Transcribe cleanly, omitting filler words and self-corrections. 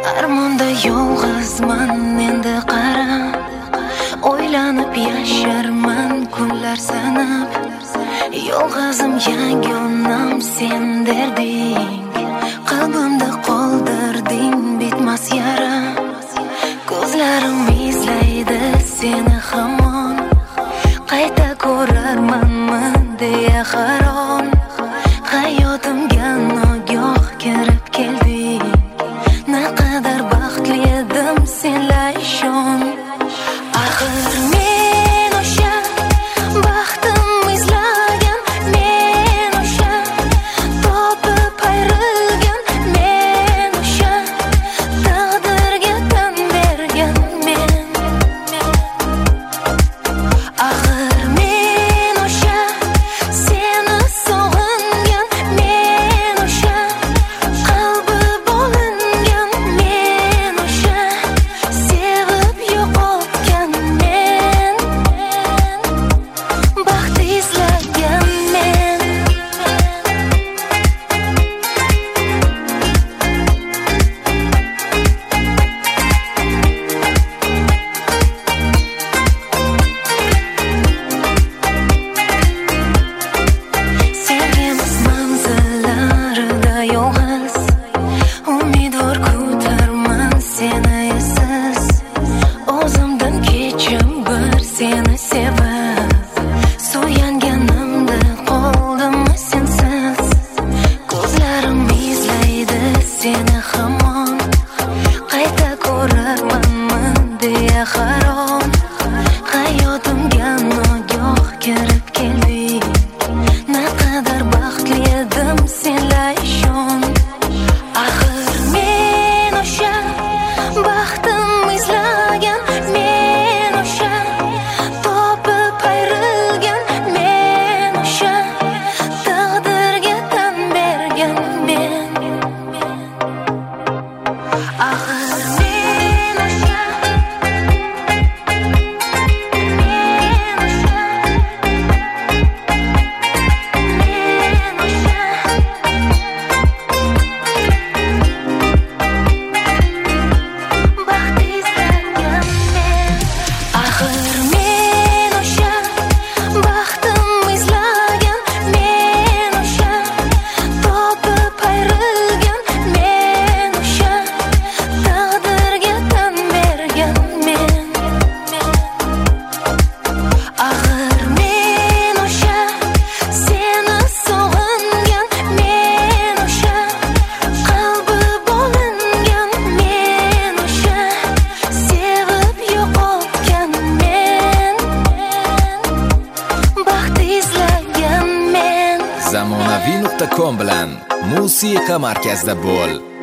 Armonda yolg'izman endi qara, o'ylanib yasharman kunlar sanab. Yolg'izim yagonam sen derding, qalbimda qoldirding bitmas yara. Ko'zlarim izlaydi seni hamon, qayta ko'rarmanmi deya haron. Hayotimga nogoh kirib kelding, naqadar baxtli edim senla ishon. Axir men o'sha baxtim izlagan, men o'sha topib ayrilgan, men o'sha taqdirga tan bergan men. Axir men o'sha seni sog'ingan, men o'sha qalbi bo'lingan, men o'sha sevib yo'qotgan men, baxt izlagan men. Sevgimiz manzillarida yolg'iz, umidvor kutarman seni esiz. O'zimdan kechim bir seni sevib, suyanganimda qoldimmi sensiz. Ko'zlarim izlaydi seni hamon, qayta ko'rarmanmi deya haron. Hayotimga nogoh kirib kelding, naqadar baxtli edim senla ishon. Axir men o'sha baxtim izlagan, men o'sha topib ayrilgan, men o'sha taqdirga tan bergan men. Axir men o'sha baxt izlagan men. Axir men o'sha baxtim izlagan, men o'sha topib ayrilgan, men o'sha taqdirga tan bergan men. Axir men o'sha seni sog'ingan, men o'sha qalbi bo'lingan, men o'sha sevib yo'qotgan men, baxt izlagan men. zamonaviy.com bilan musiqa markazida bo'l.